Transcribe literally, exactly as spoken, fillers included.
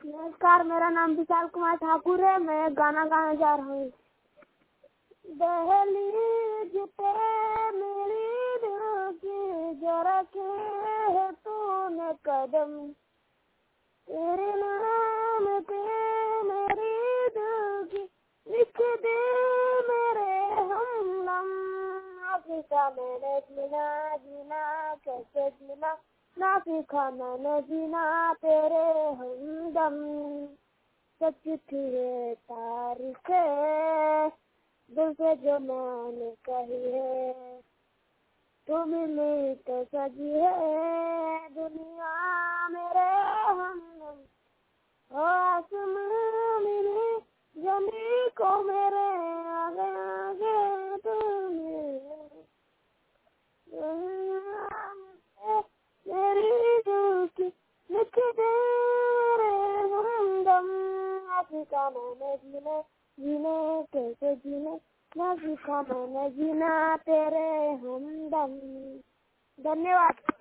नमस्कार, मेरा नाम विशाल कुमार ठाकुर है। मैं गाना गाने जा रहा हूँ। दहलीज पे मेरी दिल की जो रखे है तूने कदम, तेरे नाम पे मेरी दिल की लिख दे मेरे हमदम। ना सीखा मैंने जीना जीना कैसे जीना, ना सीखा मैंने जीना तेरे हमदम। सच थी ये तारीख दिल से जो मैंने कही है, तू मिली तो सजी है दुनिया मेरे हमदम। ओ आसमां मिले जमी को मेरे आगे आगे तुम मेरी दिल की लिख दे रे हमदम। ना सीखा मैंने जीने जीने कैसे जीने, ना सीखा मैंने जीना तेरे हमदम। धन्यवाद।